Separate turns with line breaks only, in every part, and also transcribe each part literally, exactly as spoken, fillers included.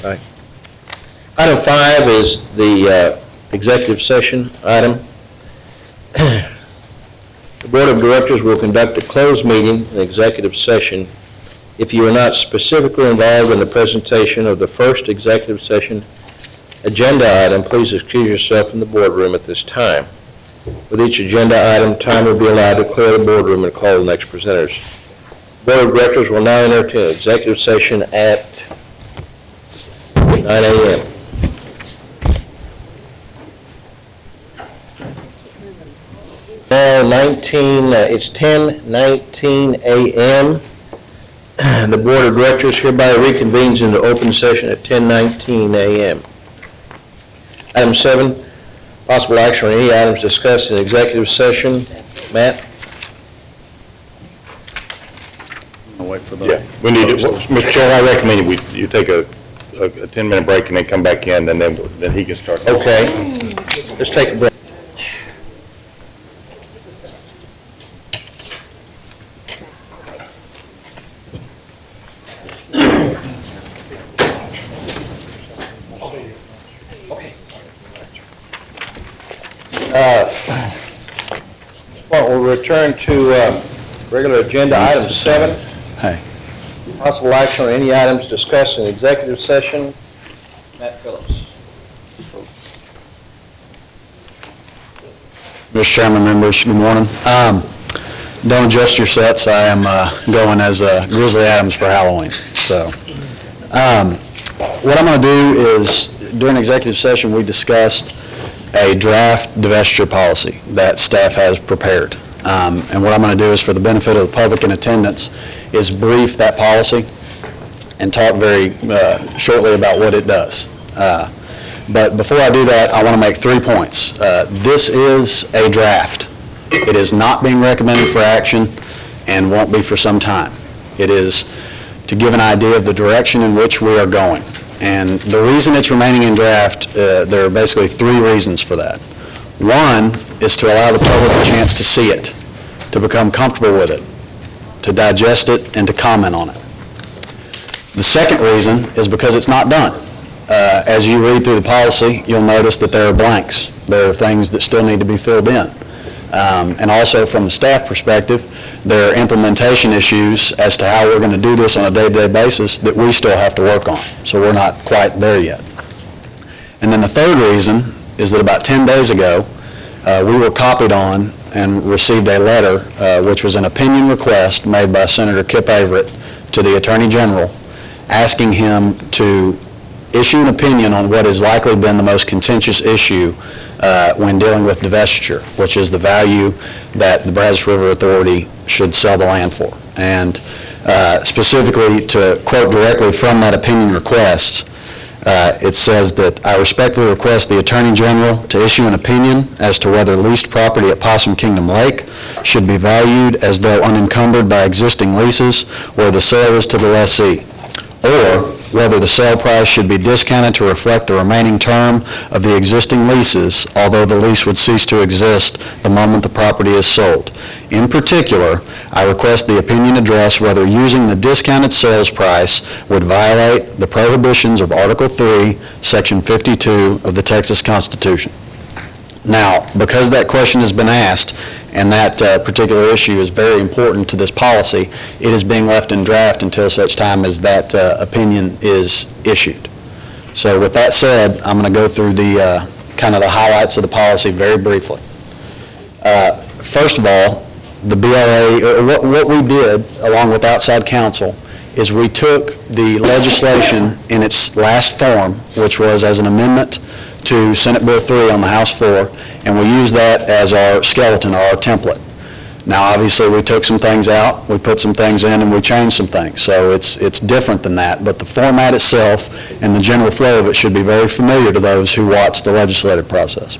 Right. Item five is the uh, executive session item. The Board of Directors will conduct a closed meeting, an executive session, if you are not specifically involved in the presentation of the first executive session agenda item. Please excuse yourself from the boardroom at this time. With each agenda item, time will be allowed to clear the boardroom and call the next presenters. The Board of Directors will now enter into an executive session at nine a m Now, nineteen, uh, it's ten nineteen a m The Board of Directors hereby reconvenes into open session at ten nineteen a m Item seven, possible action on any items discussed in executive session. Matt?
I'll wait for the.
Yeah, we need to, Mister Chair, I recommend we, you take a, a ten-minute break and then come back in, and then, then he can start.
Okay. Let's take a break. Uh, well, we'll return to uh, regular agenda item seven.
Hey.
Possible action on any items discussed in executive session. Matt Phillips.
Mister Chairman, members, good morning. Um, don't adjust your sets. I am uh, going as uh, Grizzly Adams for Halloween. So, um, what I'm going to do is, during executive session, we discussed a draft divestiture policy that staff has prepared. Um, and what I'm going to do is, for the benefit of the public in attendance, is brief that policy and talk very uh, shortly about what it does. Uh, but before I do that, I want to make three points. Uh, this is a draft. It is not being recommended for action and won't be for some time. It is to give an idea of the direction in which we are going. And the reason it's remaining in draft, uh, there are basically three reasons for that. One is to allow the public a chance to see it, to become comfortable with it, to digest it, and to comment on it. The second reason is because it's not done. Uh, as you read through the policy, you'll notice that there are blanks. There are things that still need to be filled in. Um, and also from the staff perspective, there are implementation issues as to how we're going to do this on a day-to-day basis that we still have to work on. So we're not quite there yet. And then the third reason is that about ten days ago, uh, we were copied on and received a letter, uh, which was an opinion request made by Senator Kip Everett to the Attorney General, asking him to issue an opinion on what has likely been the most contentious issue uh, when dealing with divestiture, which is the value that the Brazos River Authority should sell the land for. And uh, specifically, to quote directly from that opinion request, uh, it says that I respectfully request the Attorney General to issue an opinion as to whether leased property at Possum Kingdom Lake should be valued as though unencumbered by existing leases where the sale is to the lessee, or whether the sale price should be discounted to reflect the remaining term of the existing leases, although the lease would cease to exist the moment the property is sold. In particular, I request the opinion address whether using the discounted sales price would violate the prohibitions of Article three, Section fifty-two of the Texas Constitution. Now, because that question has been asked, and that uh, particular issue is very important to this policy, it is being left in draft until such time as that uh, opinion is issued. So with that said, I'm going to go through the uh, kind of the highlights of the policy very briefly. Uh, first of all, the B R A, uh, what, what we did along with outside counsel is we took the legislation in its last form, which was as an amendment to Senate Bill three on the House floor, and we used that as our skeleton or our template. Now, obviously, we took some things out, we put some things in, and we changed some things. So it's it's different than that, but the format itself and the general flow of it should be very familiar to those who watch the legislative process.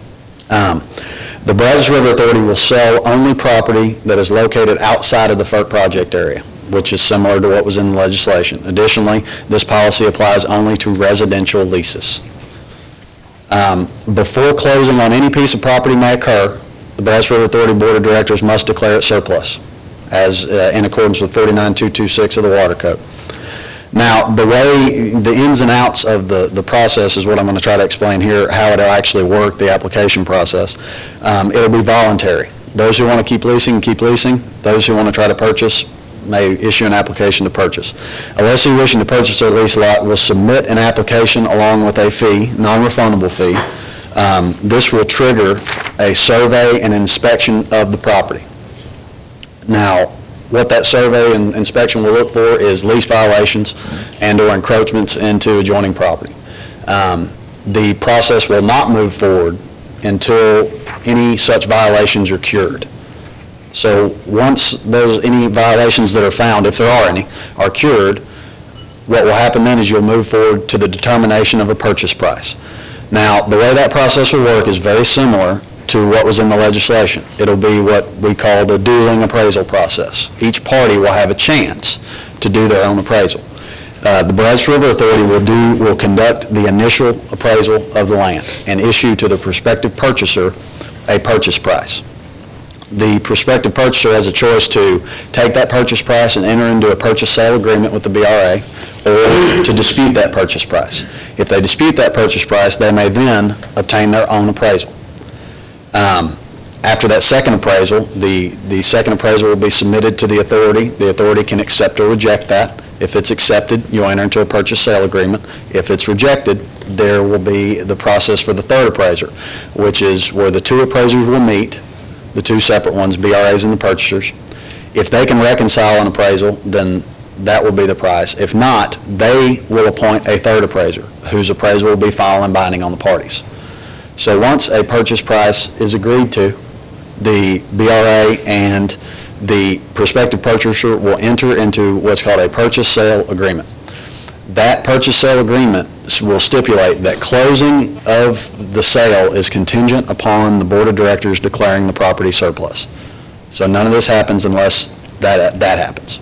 Um, the Brazos River Authority will sell only property that is located outside of the F E R C project area, which is similar to what was in the legislation. Additionally, this policy applies only to residential leases. Um, before closing on any piece of property may occur, the Brazos River Authority Board of Directors must declare it surplus, as uh, in accordance with forty-nine two twenty-six of the Water Code. Now, the way, the ins and outs of the, the process is what I'm going to try to explain here, how it'll actually work, the application process. Um, It'll be voluntary. Those who want to keep leasing, keep leasing. Those who want to try to purchase may issue an application to purchase. A lessee wishing to purchase their lease lot will submit an application along with a fee, non-refundable fee. Um, This will trigger a survey and inspection of the property. Now, what that survey and inspection will look for is lease violations and/or encroachments into adjoining property. Um, The process will not move forward until any such violations are cured. So once those, any violations that are found, if there are any, are cured, what will happen then is you'll move forward to the determination of a purchase price. Now, the way that process will work is very similar to what was in the legislation. It'll be what we call the dueling appraisal process. Each party will have a chance to do their own appraisal. Uh, The Brazos River Authority will do, will conduct the initial appraisal of the land and issue to the prospective purchaser a purchase price. The prospective purchaser has a choice to take that purchase price and enter into a purchase sale agreement with the B R A, or to dispute that purchase price. If they dispute that purchase price, they may then obtain their own appraisal. Um, After that second appraisal, the, the second appraisal will be submitted to the authority. The authority can accept or reject that. If it's accepted, you'll enter into a purchase sale agreement. If it's rejected, there will be the process for the third appraiser, which is where the two appraisers will meet, the two separate ones, B R As and the purchasers. If they can reconcile an appraisal, then that will be the price. If not, they will appoint a third appraiser, whose appraisal will be final and binding on the parties. So once a purchase price is agreed to, the B R A and the prospective purchaser will enter into what's called a purchase sale agreement. That purchase sale agreement will stipulate that closing of the sale is contingent upon the Board of Directors declaring the property surplus. So none of this happens unless that, that happens.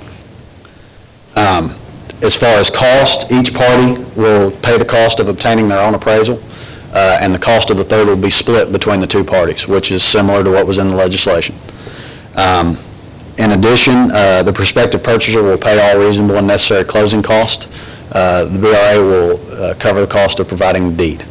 Um, as far as cost, each party will pay the cost of obtaining their own appraisal, uh, and the cost of the third will be split between the two parties, which is similar to what was in the legislation. Um, In addition, uh, the prospective purchaser will pay all reasonable and necessary closing costs. Uh, The B R A will uh, cover the cost of providing the deed.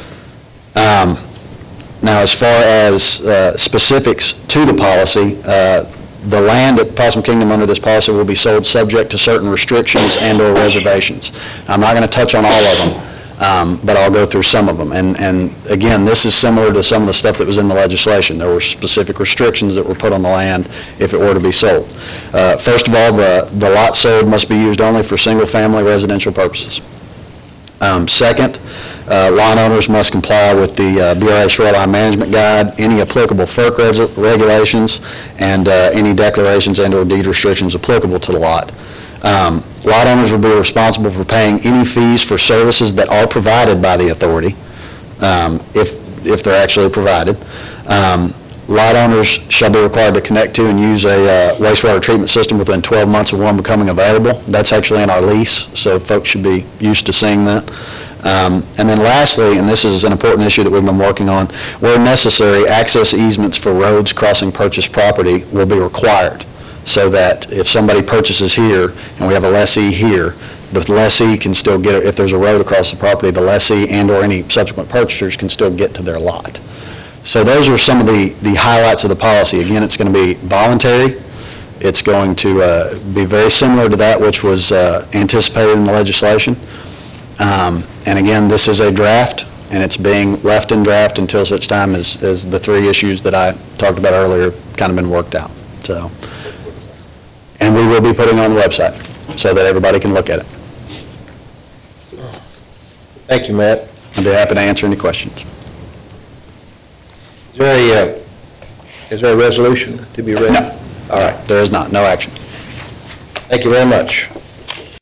Um, Now, as far as uh, specifics to the policy, uh, the land at Possum Kingdom under this policy will be sold subject to certain restrictions and/or reservations. I'm not going to touch on all of them, um, but I'll go through some of them. And, and again, this is similar to some of the stuff that was in the legislation. There were specific restrictions that were put on the land if it were to be sold. Uh, First of all, the, the lot sold must be used only for single-family residential purposes. Um, Second, uh, lot owners must comply with the uh, B R A Shoreline Management Guide, any applicable F E R C reg- regulations, and uh, any declarations and/or deed restrictions applicable to the lot. Um, Lot owners will be responsible for paying any fees for services that are provided by the authority, um, if, if they're actually provided. Um, Lot owners shall be required to connect to and use a uh, wastewater treatment system within twelve months of one becoming available. That's actually in our lease, so folks should be used to seeing that. Um, And then lastly, and this is an important issue that we've been working on, where necessary, access easements for roads crossing purchased property will be required, so that if somebody purchases here and we have a lessee here, the lessee can still get, if there's a road across the property, the lessee and/or any subsequent purchasers can still get to their lot. So those are some of the, the highlights of the policy. Again, it's going to be voluntary. It's going to uh, be very similar to that which was uh, anticipated in the legislation. Um, and again, this is a draft, and it's being left in draft until such time as, as the three issues that I talked about earlier have kind of been worked out. So, and we will be putting it on the website so that everybody can look at it.
Thank you, Matt.
I'd be happy to answer any questions.
Is there a, uh, is there a resolution to be read?
No. All right, there is not, no action.
Thank you very much.